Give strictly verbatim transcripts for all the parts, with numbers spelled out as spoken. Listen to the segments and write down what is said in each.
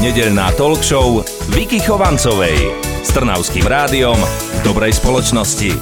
Nedeľná talk show Viky Chovancovej s Trnavským rádiom v dobrej spoločnosti.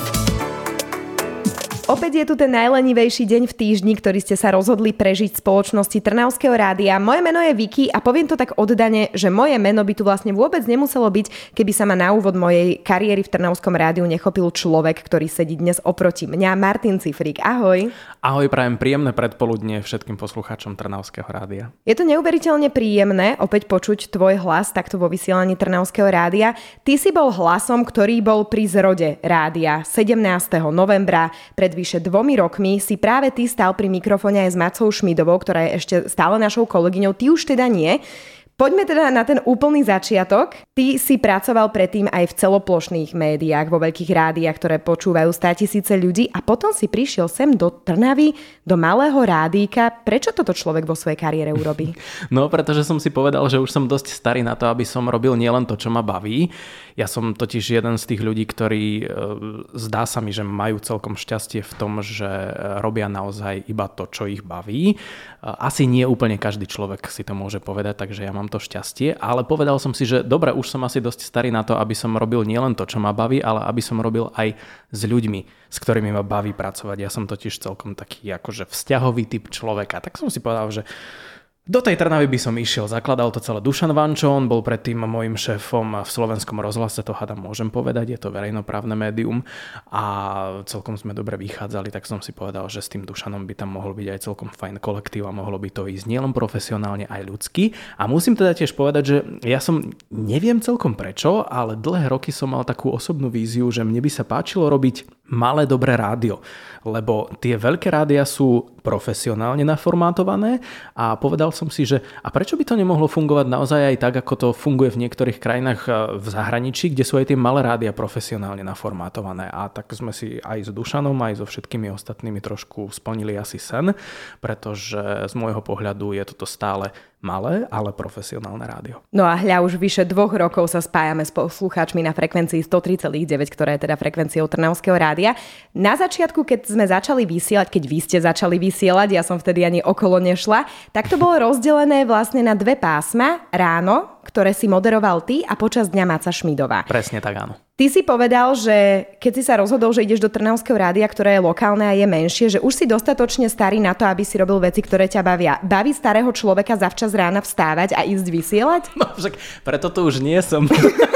Opäť je tu ten najlenivejší deň v týždni, ktorý ste sa rozhodli prežiť v spoločnosti Trnavského rádia. Moje meno je Viky a poviem to tak oddane, že moje meno by tu vlastne vôbec nemuselo byť, keby sa ma na úvod mojej kariéry v Trnavskom rádiu nechopil človek, ktorý sedí dnes oproti mňa, Martin Cifrík. Ahoj. Ahoj, prajem príjemné predpoludnie všetkým poslucháčom Trnavského rádia. Je to neuveriteľne príjemné opäť počuť tvoj hlas takto vo vysielaní Trnavského rádia. Ty si bol hlasom, ktorý bol pri zrode rádia sedemnásteho novembra pred vyše dvomi rokmi si práve ty stál pri mikrofóne aj s Macou Šmidovou, ktorá je ešte stále našou kolegyňou. Ty už teda nie. Poďme teda na ten úplný začiatok. Ty si pracoval predtým aj v celoplošných médiách, vo veľkých rádiách, ktoré počúvajú státisíce ľudí a potom si prišiel sem do Trnavy, do malého rádíka. Prečo toto človek vo svojej kariére urobí? No, pretože som si povedal, že už som dosť starý na to, aby som robil nielen to, čo ma baví. Ja som totiž jeden z tých ľudí, ktorí zdá sa mi, že majú celkom šťastie v tom, že robia naozaj iba to, čo ich baví. Asi nie úplne každý človek si to môže povedať, takže ja mám to šťastie, ale povedal som si, že dobre, už som asi dosť starý na to, aby som robil nielen to, čo ma baví, ale aby som robil aj s ľuďmi, s ktorými ma baví pracovať. Ja som totiž celkom taký akože vzťahový typ človeka. Tak som si povedal, že do tej Trnavy by som išiel. Zakladal to celé Dušan Vančo, on bol predtým môjim šéfom v Slovenskom rozhlase, to hádam môžem povedať, je to verejnoprávne médium a celkom sme dobre vychádzali, tak som si povedal, že s tým Dušanom by tam mohol byť aj celkom fajn kolektív a mohlo by to ísť nielen profesionálne, aj ľudsky. A musím teda tiež povedať, že ja som neviem celkom prečo, ale dlhé roky som mal takú osobnú víziu, že mne by sa páčilo robiť malé dobré rádio, lebo tie veľké rádia sú profesionálne naformátované a povedal som si, že a prečo by to nemohlo fungovať naozaj aj tak, ako to funguje v niektorých krajinách v zahraničí, kde sú aj tie malé rádia profesionálne naformátované. A tak sme si aj s Dušanom, aj so všetkými ostatnými trošku splnili asi sen, pretože z môjho pohľadu je toto stále malé, ale profesionálne rádio. No a hľa, už vyše dvoch rokov sa spájame s poslucháčmi na frekvencii sto tri celá deväť, ktorá je teda frekvenciou Trnavského rádia. Na začiatku, keď sme začali vysielať, keď vy ste začali vysielať, ja som vtedy ani okolo nešla, tak to bolo rozdelené vlastne na dve pásma. Ráno, ktoré si moderoval ty a počas dňa Maca Šmidová. Presne tak, áno. Ty si povedal, že keď si sa rozhodol, že ideš do Trnavského rádia, ktoré je lokálne a je menšie, že už si dostatočne starý na to, aby si robil veci, ktoré ťa bavia. Baví starého človeka zavčas rána vstávať a ísť vysielať? No však preto tu už nie som.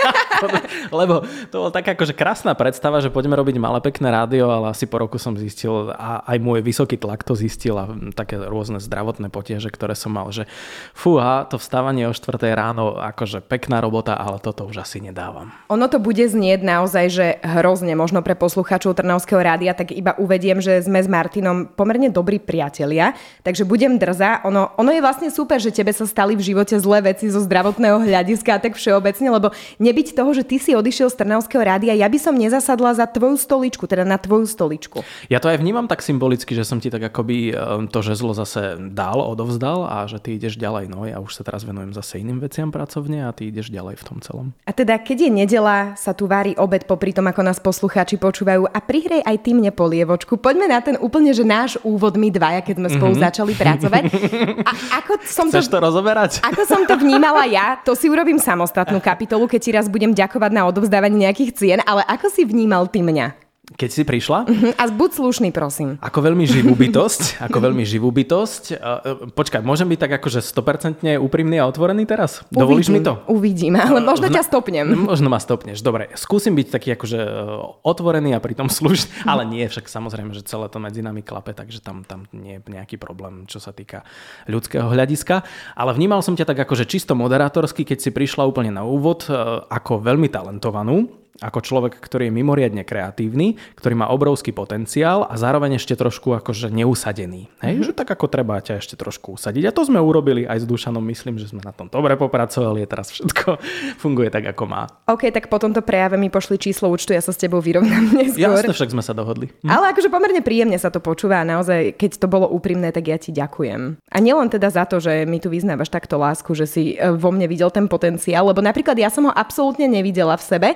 Lebo to bola taká akože krásna predstava, že poďme robiť malé pekné rádio, ale asi po roku som zistil a aj môj vysoký tlak to zistil a také rôzne zdravotné potiaže, ktoré som mal, že fúha, to vstávanie o štvrtej ráno, akože pekná robota, ale toto už asi nedávam. Ono to bude znieť naozaj, že hrozne, možno pre poslucháčov Trnavského rádia, tak iba uvediem, že sme s Martinom pomerne dobrí priatelia, takže budem drzá. Ono, ono je vlastne super, že tebe sa stali v živote zlé veci zo zdravotného hľadiska a tak všeobecne, lebo nebyť toho, že ty si odišiel z Trnavského rádia, ja by som nezasadla za tvoju stoličku, teda na tvoju stoličku. Ja to aj vnímam tak symbolicky, že som ti tak akoby to žezlo zase dal, odovzdal a že ty ideš ďalej. No ja už sa teraz venujem zase iným veciam pracovne a ty ideš ďalej v tom celom. A teda keď je nedeľa, sa tu vári obed popri tom, ako nás poslucháči počúvajú a prihrej aj ty mne polievočku. Poďme na ten úplne, že náš úvod my dvaja, keď sme spolu mm-hmm. začali pracovať. A ako som Chceš to, to rozoberať? Ako som to vnímala ja, to si urobím samostatnú kapitolu, keď ti raz budem ďakovať na odovzdávanie nejakých cien, ale ako si vnímal ty mňa? Keď si prišla? Uh-huh. A buď slušný, prosím. Ako veľmi živú bytosť. Ako veľmi živú bytosť. Uh, počkaj, môžem byť tak akože sto percent úprimný a otvorený teraz? Uvidím, Dovolíš mi to? Uvidím, ale možno ťa stopnem. Možno ma stopneš. Dobre, skúsim byť taký akože otvorený a pritom slušný. Ale nie, však samozrejme, že celé to medzi nami klape, takže tam, tam nie je nejaký problém, čo sa týka ľudského hľadiska. Ale vnímal som ťa tak akože čisto moderátorsky, keď si prišla úplne na úvod, ako veľmi talentovanú. Ako človek, ktorý je mimoriadne kreatívny, ktorý má obrovský potenciál a zároveň ešte trošku akože neusadený. Hej, mm-hmm. že tak ako treba ťa ešte trošku usadiť. A to sme urobili aj s Dušanom, myslím, že sme na tom dobre popracovali a teraz všetko funguje tak, ako má. OK, tak po tomto prejave mi pošli číslo účtu, ja sa s tebou vyrovnám neskôr. Jasne, však sme sa dohodli. Hm? Ale akože pomerne príjemne sa to počúva a naozaj, keď to bolo úprimné, tak ja ti ďakujem. A nielen teda za to, že mi tu vyznávaš takto lásku, že si vo mne videl ten potenciál, lebo napríklad ja som ho absolútne nevidela v sebe. Vážne?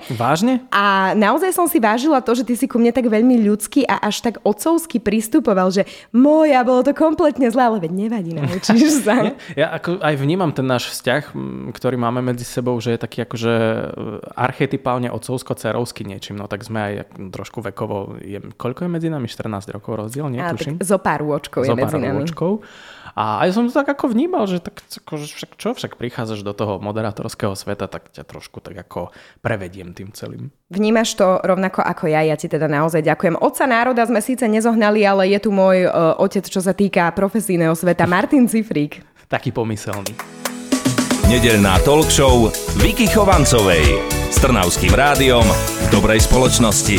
Vážne? A naozaj som si vážila to, že ty si ku mne tak veľmi ľudský a až tak otcovsky pristupoval, že moja, bolo to kompletne zlé, ale veď nevadí, naučíš sa. Ja ako aj vnímam ten náš vzťah, ktorý máme medzi sebou, že je taký akože archetypálne otcovsko-cerovský niečím, no tak sme aj trošku vekovo, je, koľko je medzi nami? štrnásť rokov rozdiel, netuším. Zo pár rôčkov je medzi nami. Rôčkov. A aj som to tak ako vnímal, že tak, akože však, čo však prichádzaš do toho moderátorského sveta, tak ťa trošku tak ako prevediem tým celým. Vnímaš to rovnako ako ja, ja ti teda naozaj ďakujem. Otca národa sme síce nezohnali, ale je tu môj uh, otec, čo sa týka profesijného sveta, Martin Cifrík. Taký pomyselný. Nedeľná talk show Viky Chovancovej s Trnavským rádiom v dobrej spoločnosti.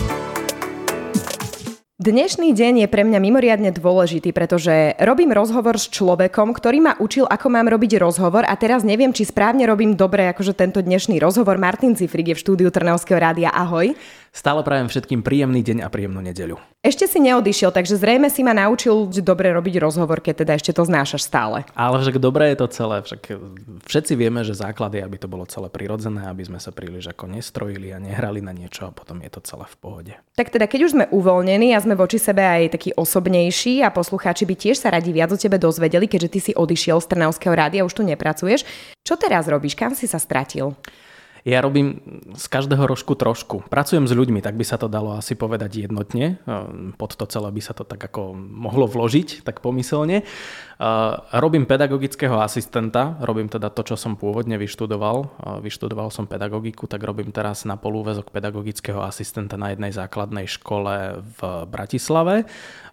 Dnešný deň je pre mňa mimoriadne dôležitý, pretože robím rozhovor s človekom, ktorý ma učil, ako mám robiť rozhovor a teraz neviem, či správne robím dobre, akože tento dnešný rozhovor. Martin Cifrík je v štúdiu Trnavského rádia. Ahoj. Stále prajem všetkým príjemný deň a príjemnú nedeľu. Ešte si neodišiel, takže zrejme si ma naučil dobre robiť rozhovor, keď teda ešte to znášaš stále. Ale však dobre je to celé, však všetci vieme, že základ je, aby to bolo celé prirodzené, aby sme sa príliš ako nestrojili a nehrali na niečo a potom je to celé v pohode. Tak teda, keď už sme uvoľnení a sme voči sebe aj takí osobnejší a poslucháči by tiež sa radi viac o tebe dozvedeli, keďže ty si odišiel z Trnavského rádia, už tu nepracuješ. Čo teraz robíš? Kam si sa stratil? Ja robím z každého rožku trošku. Pracujem s ľuďmi, tak by sa to dalo asi povedať jednotne. Pod to celé by sa to tak ako mohlo vložiť, tak pomyselne. Robím pedagogického asistenta, robím teda to, čo som pôvodne vyštudoval. Vyštudoval som pedagogiku, tak robím teraz na polúväzok pedagogického asistenta na jednej základnej škole v Bratislave.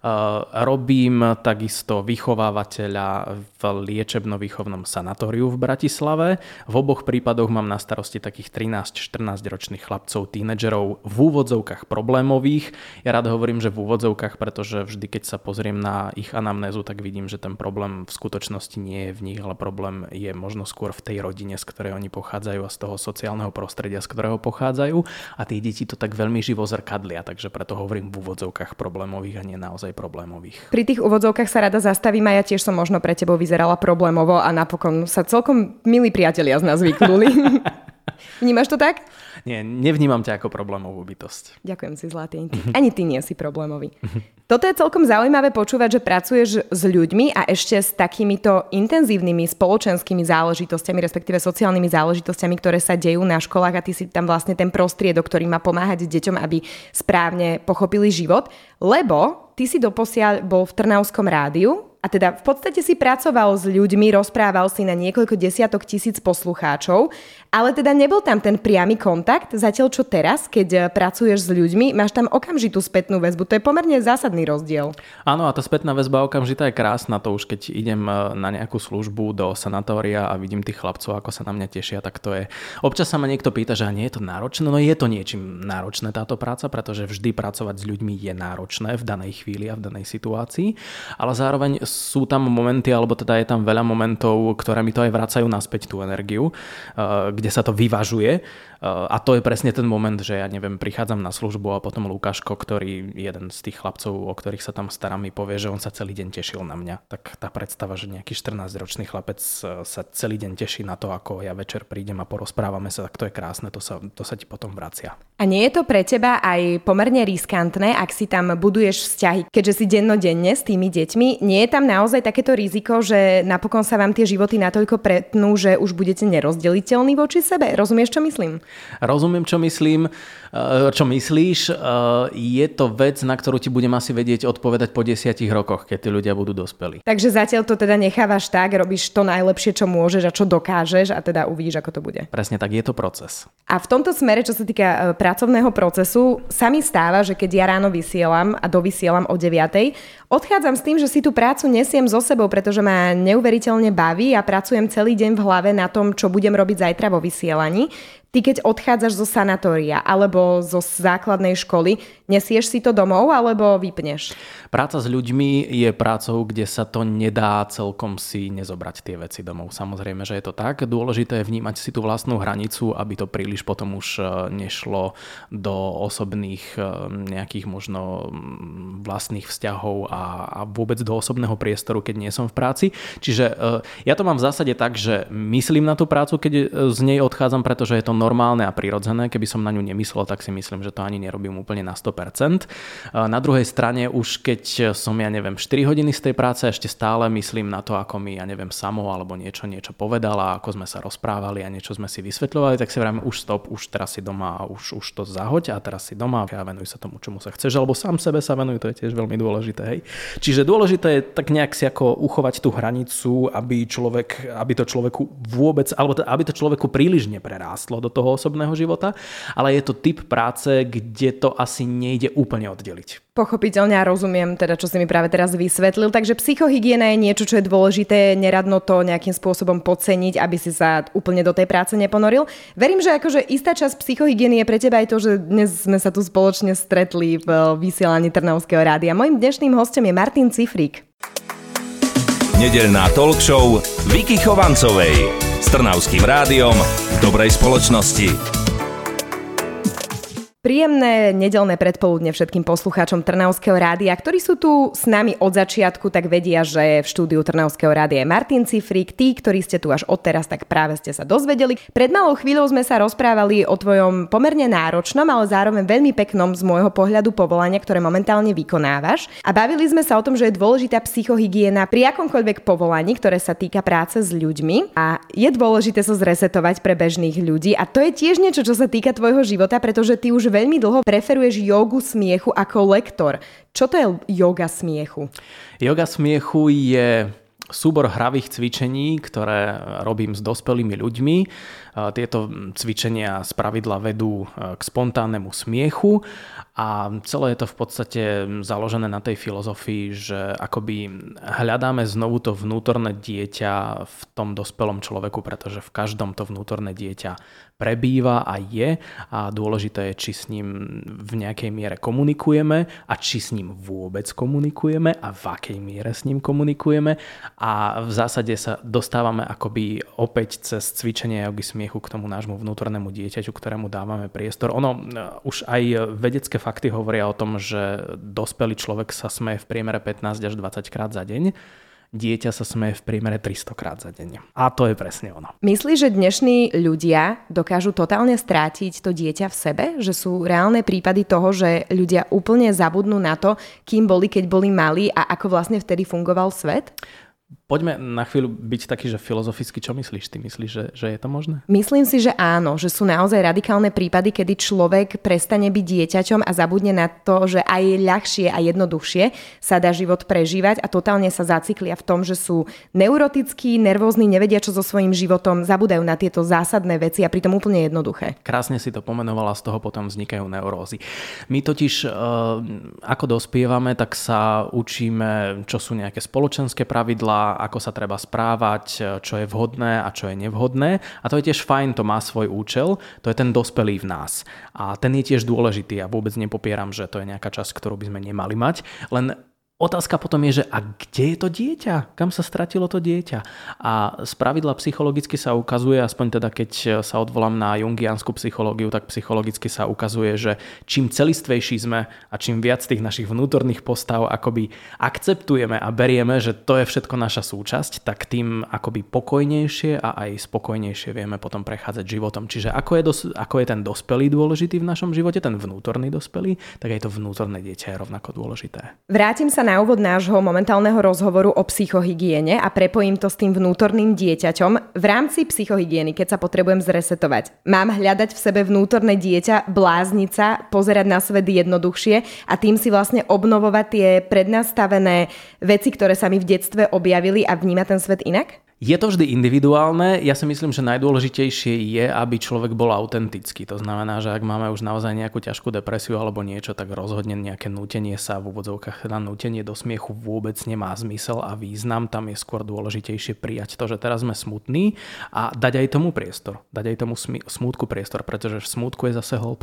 Robím takisto vychovávateľa v liečebno-výchovnom sanatóriu v Bratislave. V oboch prípadoch mám na starosti takých trinásť štrnásť ročných chlapcov, tínedžerov v úvodzovkách problémových. Ja rád hovorím, že v úvodzovkách, pretože vždy, keď sa pozriem na ich anamnézu, tak vidím, že ten problém v skutočnosti nie je v nich, ale problém je možno skôr v tej rodine, z ktorej oni pochádzajú a z toho sociálneho prostredia, z ktorého pochádzajú. A tí deti to tak veľmi živo zrkadlia, takže preto hovorím v úvodzovkách problémových a nie naozaj problémových. Pri tých úvodzovkách sa rada zastavím a ja tiež som možno pre tebou vyzerala problémovo a napokon sa celkom milí priatelia z nás vykluli. Vnímaš to tak? Nie, nevnímam ťa ako problémovú bytosť. Ďakujem si, zlatý. Ani ty nie si problémový. Toto je celkom zaujímavé počúvať, že pracuješ s ľuďmi a ešte s takýmito intenzívnymi spoločenskými záležitosťami, respektíve sociálnymi záležitosťami, ktoré sa dejú na školách a ty si tam vlastne ten prostriedok, ktorý má pomáhať deťom, aby správne pochopili život, lebo ty si doposiaľ bol v Trnavskom rádiu. A teda v podstate si pracoval s ľuďmi, rozprával si na niekoľko desiatok tisíc poslucháčov, ale teda nebol tam ten priamy kontakt, zatiaľ čo teraz, keď pracuješ s ľuďmi, máš tam okamžitú spätnú väzbu. To je pomerne zásadný rozdiel. Áno, a tá spätná väzba okamžitá je krásna. To už keď idem na nejakú službu do sanatória a vidím tých chlapcov, ako sa na mňa tešia, tak to je. Občas sa ma niekto pýta, že nie je to náročné. No je to niečím náročné táto práca, pretože vždy pracovať s ľuďmi je náročné v danej chvíli a v danej situácii, ale zároveň sú tam momenty, alebo teda je tam veľa momentov, ktoré mi to aj vracajú naspäť tú energiu, kde sa to vyvažuje. A to je presne ten moment, že ja neviem, prichádzam na službu a potom Lukáško, ktorý jeden z tých chlapcov, o ktorých sa tam starám, mi povie, že on sa celý deň tešil na mňa. Tak tá predstava, že nejaký štrnásťročný chlapec sa celý deň teší na to, ako ja večer prídem a porozprávame sa, tak to je krásne, to sa, to sa ti potom vracia. A nie je to pre teba aj pomerne riskantné, ak si tam buduješ vzťahy, keďže si dennodenne s tými deťmi, nie je tam naozaj takéto riziko, že napokon sa vám tie životy natoľko pretnú, že už budete nerozdeliteľní voči sebe? Rozumieš, čo myslím? Rozumiem, čo myslím. Čo myslíš? Je to vec, na ktorú ti budem asi vedieť odpovedať po desiatich rokoch, keď tí ľudia budú dospelí. Takže zatiaľ to teda nechávaš tak, robíš to najlepšie, čo môžeš a čo dokážeš a teda uvidíš, ako to bude. Presne tak, je to proces. A v tomto smere, čo sa týka pracovného procesu, sa mi stáva, že keď ja ráno vysielam a dovysielam o deviatej, odchádzam s tým, že si tú prácu nesiem so sebou, pretože ma neuveriteľne baví a pracujem celý deň v hlave na tom, čo budem robiť zajtra vo vysielaní. Ty keď odchádzaš zo sanatória alebo zo základnej školy, nesieš si to domov alebo vypneš? Práca s ľuďmi je prácou, kde sa to nedá celkom si nezobrať tie veci domov. Samozrejme, že je to tak. Dôležité je vnímať si tú vlastnú hranicu, aby to príliš potom už nešlo do osobných nejakých možno vlastných vzťahov a, a vôbec do osobného priestoru, keď nie som v práci. Čiže ja to mám v zásade tak, že myslím na tú prácu, keď z nej odchádzam, pretože je to normálne a prirodzené. Keby som na ňu nemyslel, tak si myslím, že to ani nerobím úplne na sto percent. Na druhej strane už keď som, ja neviem, štyri hodiny z tej práce, ešte stále myslím na to, ako mi, ja neviem, Samo alebo niečo, niečo povedala, ako sme sa rozprávali a niečo sme si vysvetľovali, tak si vravím, už stop, už teraz si doma a už, už to zahoď a teraz si doma a venuj sa tomu, čomu sa chceš, alebo sám sebe sa venuj, to je tiež veľmi dôležité. Hej. Čiže dôležité je tak nejak si ako uchovať tú hranicu, aby človek, aby to človeku vôbec, alebo to, aby to človeku príliš neprerástlo do toho osobného života, ale je to typ práce, kde to asi nejde úplne oddeliť. Pochopiteľne a rozumiem teda, čo si mi práve teraz vysvetlil. Takže psychohygiena je niečo, čo je dôležité, neradno to nejakým spôsobom podceniť, aby si sa úplne do tej práce neponoril. Verím, že akože istá časť psychohygieny je pre teba aj to, že dnes sme sa tu spoločne stretli v vysielaní Trnavského rádia. Mojím dnešným hostom je Martin Cifrík. Nedeľná talk show Viky Chovancovej s Trnavským rádiom v dobrej spoločnosti. Príjemné nedeľné predpoludne všetkým poslucháčom Trnavského rádia, ktorí sú tu s nami od začiatku, tak vedia, že v štúdiu Trnavského rádia je Martin Cifrík. Tí, ktorí ste tu až odteraz, tak práve ste sa dozvedeli. Pred malou chvíľou sme sa rozprávali o tvojom pomerne náročnom, ale zároveň veľmi peknom z môjho pohľadu povolania, ktoré momentálne vykonávaš. A bavili sme sa o tom, že je dôležitá psychohygiena pri akomkoľvek povolaní, ktoré sa týka práce s ľuďmi. A je dôležité sa zresetovať pre bežných ľudí. A to je tiež niečo, čo sa týka tvojho života, pretože ty už veľmi dlho preferuješ jogu smiechu ako lektor. Čo to je joga smiechu? Joga smiechu je súbor hravých cvičení, ktoré robím s dospelými ľuďmi. Tieto cvičenia spravidla vedú k spontánnemu smiechu a celé je to v podstate založené na tej filozofii, že akoby hľadáme znovu to vnútorné dieťa v tom dospelom človeku, pretože v každom to vnútorné dieťa prebýva a je a dôležité je, či s ním v nejakej miere komunikujeme a či s ním vôbec komunikujeme a v akej miere s ním komunikujeme a v zásade sa dostávame akoby opäť cez cvičenie jogy smiechu k tomu nášmu vnútornému dieťaťu, ktorému dávame priestor. Ono už aj vedecké fakty hovoria o tom, že dospelý človek sa smeje v priemere pätnásť až dvadsať krát za deň. Dieťa sa smeje v priemere tristo krát za deň. A to je presne ono. Myslíš, že dnešní ľudia dokážu totálne strátiť to dieťa v sebe? Že sú reálne prípady toho, že ľudia úplne zabudnú na to, kým boli, keď boli malí a ako vlastne vtedy fungoval svet? Poďme na chvíľu byť taký, že filozoficky, čo myslíš? Ty myslíš, že, že je to možné? Myslím si, že áno, že sú naozaj radikálne prípady, kedy človek prestane byť dieťaťom a zabudne na to, že aj ľahšie a jednoduchšie sa dá život prežívať a totálne sa zacyklia v tom, že sú neurotickí, nervózni, nevedia čo so svojím životom, zabudajú na tieto zásadné veci a pritom úplne jednoduché. Krásne si to pomenovala, z toho potom vznikajú neurózy. My totiž, ako dospievame, tak sa učíme, čo sú nejaké spoločenské pravidlá, ako sa treba správať, čo je vhodné a čo je nevhodné. A to je tiež fajn, to má svoj účel, to je ten dospelý v nás. A ten je tiež dôležitý a vôbec nepopieram, že to je nejaká časť, ktorú by sme nemali mať. Len otázka potom je, že a kde je to dieťa? Kam sa stratilo to dieťa? A spravidla psychologicky sa ukazuje, aspoň teda keď sa odvolám na jungiánsku psychológiu, tak psychologicky sa ukazuje, že čím celistvejší sme a čím viac tých našich vnútorných postav akoby akceptujeme a berieme, že to je všetko naša súčasť, tak tým akoby pokojnejšie a aj spokojnejšie vieme potom prechádzať životom. Čiže ako je, dos- ako je ten dospelý dôležitý v našom živote, ten vnútorný dospelý, tak aj to vnútorné dieťa je rovnako dôležité. Vrátim sa na úvod nášho momentálneho rozhovoru o psychohygiene a prepojím to s tým vnútorným dieťaťom. V rámci psychohygieny, keď sa potrebujem zresetovať, mám hľadať v sebe vnútorné dieťa, blázniť sa, pozerať na svet jednoduchšie a tým si vlastne obnovovať tie prednastavené veci, ktoré sa mi v detstve objavili a vnímať ten svet inak? Je to vždy individuálne. Ja si myslím, že najdôležitejšie je, aby človek bol autentický. To znamená, že ak máme už naozaj nejakú ťažkú depresiu alebo niečo, tak rozhodne nejaké nútenie sa v úvodzovkách, teda nútenie do smiechu vôbec nemá zmysel a význam. Tam je skôr dôležitejšie prijať to, že teraz sme smutní a dať aj tomu priestor. Dať aj tomu smutku priestor, pretože v smutku je zase hĺbka.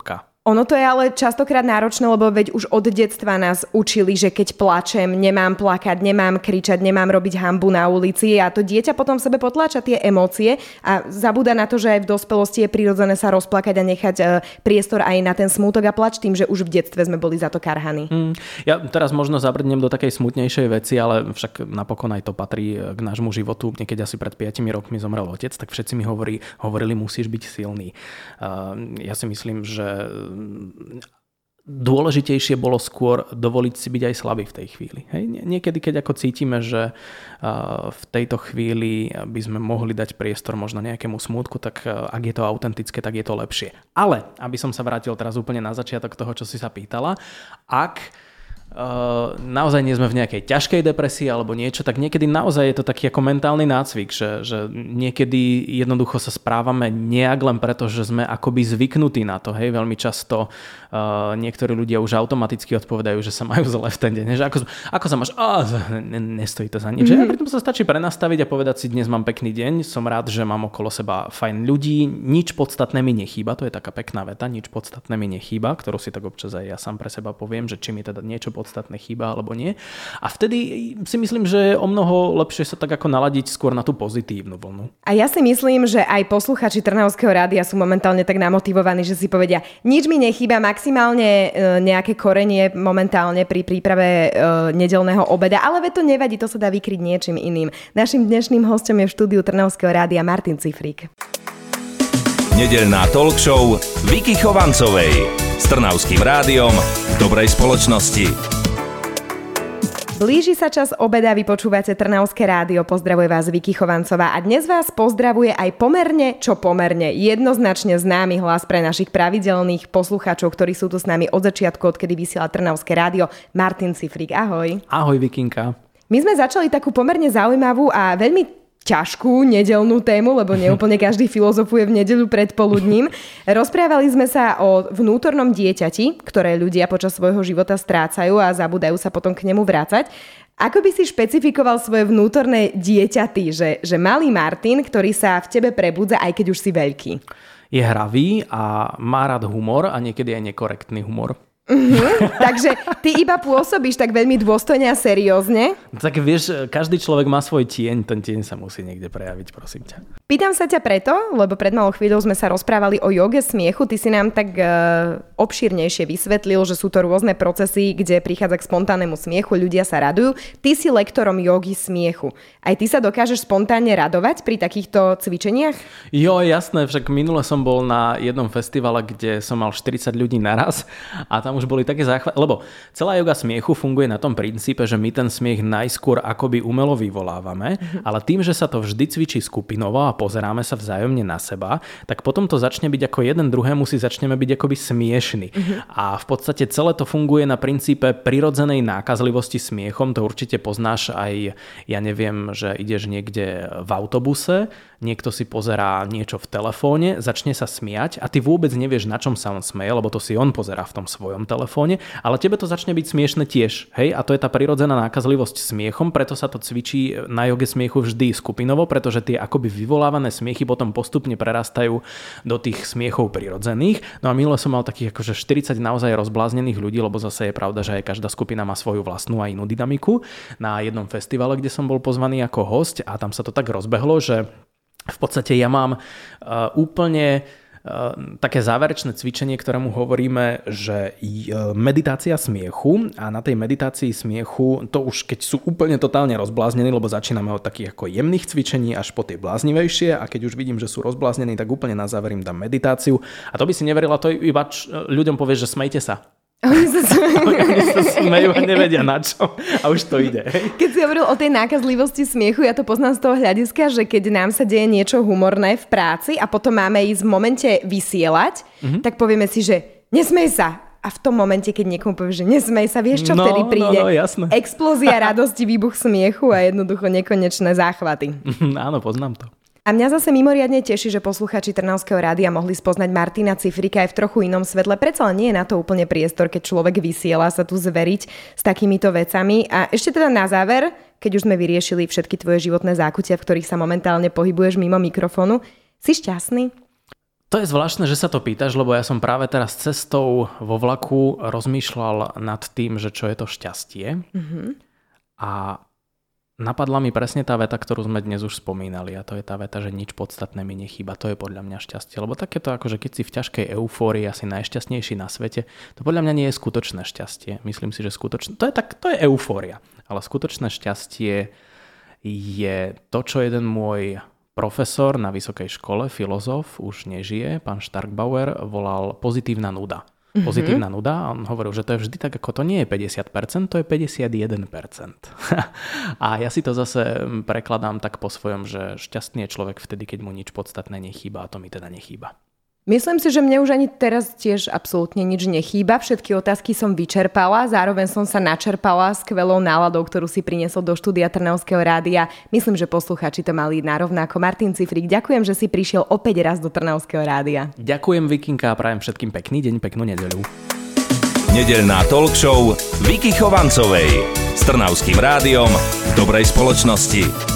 Ono to je ale častokrát náročné, lebo veď už od detstva nás učili, že keď plačem, nemám plakať, nemám kričať, nemám robiť hanbu na ulici a to dieťa potom v sebe potláča tie emócie a zabúda na to, že aj v dospelosti je prirodzené sa rozplakať a nechať priestor aj na ten smútok a plač tým, že už v detstve sme boli za to karhaní. Mm, ja teraz možno zabrdnem do takej smutnejšej veci, ale však napokon aj to patrí k nášmu životu. Niekedy asi pred piatimi rokmi zomrel otec, tak všetci mi hovorí, hovorili, musíš byť silný. Uh, ja si myslím, že dôležitejšie bolo skôr dovoliť si byť aj slabý v tej chvíli. Hej? Niekedy, keď ako cítime, že v tejto chvíli by sme mohli dať priestor možno nejakému smútku, tak ak je to autentické, tak je to lepšie. Ale, aby som sa vrátil teraz úplne na začiatok toho, čo si sa pýtala, ak Uh, naozaj nie sme v nejakej ťažkej depresii alebo niečo, tak niekedy naozaj je to taký ako mentálny nácvik, že, že niekedy jednoducho sa správame nejak len preto, že sme akoby zvyknutí na to. Hej? Veľmi často uh, niektorí ľudia už automaticky odpovedajú, že sa majú zle v ten deň. Že ako, ako sa máš? Oh, ne, nestojí to za nič. Mm-hmm. A pritom sa stačí prenastaviť a povedať si, dnes mám pekný deň, som rád, že mám okolo seba fajn ľudí, nič podstatné mi nechýba, to je taká pekná veta, nič podstatné mi nechýba, ktorú si tak občas aj ja sám pre seba poviem, že či mi teda niečo podstatné chýba alebo nie. A vtedy si myslím, že je o mnoho lepšie sa tak ako naladiť skôr na tú pozitívnu vlnu. A ja si myslím, že aj posluchači Trnavského rádia sú momentálne tak namotivovaní, že si povedia, nič mi nechýba, maximálne nejaké korenie momentálne pri príprave nedeľného obeda, ale veď to nevadí, to sa dá vykryť niečím iným. Naším dnešným hostom je v štúdiu Trnavského rádia Martin Cifrík. Nedeľná talk show Viky Chovancovej s Trnavským rádiom v dobrej spoločnosti. Blíži sa čas obeda, vy počúvate Trnavské rádio, pozdravuje vás Viky Chovancová a dnes vás pozdravuje aj pomerne, čo pomerne, jednoznačne známy hlas pre našich pravidelných poslucháčov, ktorí sú tu s nami od začiatku, odkedy vysiela Trnavské rádio, Martin Cifrík. Ahoj. Ahoj, Vikinka. My sme začali takú pomerne zaujímavú a veľmi ťažkú nedeľnú tému, lebo neúplne každý filozofuje v nedeľu predpoludním. Rozprávali sme sa o vnútornom dieťati, ktoré ľudia počas svojho života strácajú a zabúdajú sa potom k nemu vrácať. Ako by si špecifikoval svoje vnútorné dieťa ty, že, že malý Martin, ktorý sa v tebe prebudza, aj keď už si veľký? Je hravý a má rád humor a niekedy aj nekorektný humor. Mm-hmm. Takže ty iba pôsobíš tak veľmi dôstojne a seriózne? Tak vieš, každý človek má svoj tieň, ten tieň sa musí niekde prejaviť, prosím ťa. Pýtam sa ťa preto, lebo pred malou chvíľou sme sa rozprávali o joge smiechu, ty si nám tak uh, obšírnejšie vysvetlil, že sú to rôzne procesy, kde prichádza k spontánnemu smiechu, ľudia sa radujú. Ty si lektorom jogy smiechu. Aj ty sa dokážeš spontánne radovať pri takýchto cvičeniach? Jo, jasné, však minule som bol na jednom festivale, kde som mal štyridsať ľudí naraz a tam už boli také záchvaty, lebo celá joga smiechu funguje na tom princípe, že my ten smiech najskôr akoby umelo vyvolávame, mm-hmm. ale tým, že sa to vždy cvičí skupinovo a pozeráme sa vzájomne na seba, tak potom to začne byť ako jeden druhému si začneme byť akoby smiešný. Mm-hmm. A v podstate celé to funguje na princípe prirodzenej nákazlivosti smiechom, to určite poznáš aj, ja neviem, že ideš niekde v autobuse, niekto si pozerá niečo v telefóne, začne sa smiať a ty vôbec nevieš, na čom sa on smeje, lebo to si on pozerá v tom svojom telefóne, ale tebe to začne byť smiešne tiež. Hej? A to je tá prirodzená nákazlivosť smiechom, preto sa to cvičí na joge smiechu vždy skupinovo, pretože tie akoby vyvolávané smiechy potom postupne prerastajú do tých smiechov prirodzených. No a minule som mal takých akože štyridsať naozaj rozbláznených ľudí, lebo zase je pravda, že aj každá skupina má svoju vlastnú a inú dynamiku. Na jednom festivale, kde som bol pozvaný ako hosť a tam sa to tak rozbehlo, že v podstate ja mám uh, úplne také záverečné cvičenie, ktorému hovoríme, že meditácia smiechu a na tej meditácii smiechu, to už keď sú úplne totálne rozbláznení, lebo začíname od takých ako jemných cvičení až po tie bláznivejšie a keď už vidím, že sú rozbláznení, tak úplne na záver im dám meditáciu a to by si neverila, to iba č- ľuďom povieš, že smejte sa. Oni sa smejú. Oni sa smejú a nevedia na čo. A už to ide. Hej? Keď si hovoril o tej nákazlivosti smiechu, ja to poznám z toho hľadiska, že keď nám sa deje niečo humorné v práci a potom máme ísť v momente vysielať, mm-hmm. tak povieme si, že nesmej sa. A v tom momente, keď niekomu povieš, že nesmej sa, vieš, čo no, vtedy príde? No, no, jasné. Explózia radosti, výbuch smiechu a jednoducho nekonečné záchvaty. Áno, poznám to. A mňa zase mimoriadne teší, že posluchači Trnavského rádia mohli spoznať Martina Cifríka aj v trochu inom svetle. Predsa nie je na to úplne priestor, keď človek vysiela sa tu zveriť s takýmito vecami. A ešte teda na záver, keď už sme vyriešili všetky tvoje životné zákutia, v ktorých sa momentálne pohybuješ mimo mikrofónu, si šťastný? To je zvláštne, že sa to pýtaš, lebo ja som práve teraz cestou vo vlaku rozmýšľal nad tým, že čo je to šťastie. Mm-hmm. A napadla mi presne tá veta, ktorú sme dnes už spomínali, a to je tá veta, že nič podstatné mi nechýba. To je podľa mňa šťastie. Lebo takéto, akože keď si v ťažkej eufórii, asi najšťastnejší na svete, to podľa mňa nie je skutočné šťastie. Myslím si, že skutočné, to je tak, to je eufória. Ale skutočné šťastie je to, čo jeden môj profesor na vysokej škole, filozof, už nežije, pán Starkbauer, volal pozitívna nuda. Mm-hmm. Pozitívna nuda, a on hovoril, že to je vždy tak, ako to nie je päťdesiat percent, to je päťdesiatjeden percent. A ja si to zase prekladám tak po svojom, že šťastný je človek vtedy, keď mu nič podstatné nechýba, a to mi teda nechýba. Myslím si, že mne už ani teraz tiež absolútne nič nechýba. Všetky otázky som vyčerpala, zároveň som sa načerpala skvelou náladou, ktorú si priniesol do štúdia Trnavského rádia. Myslím, že poslucháči to mali narovnako. Martin Cifrík, ďakujem, že si prišiel opäť raz do Trnavského rádia. Ďakujem, Vikinka, a prajem všetkým pekný deň, peknú nedeľu. Nedeľná talk show Viky Chovancovej s Trnavským rádiom v dobrej spoločnosti.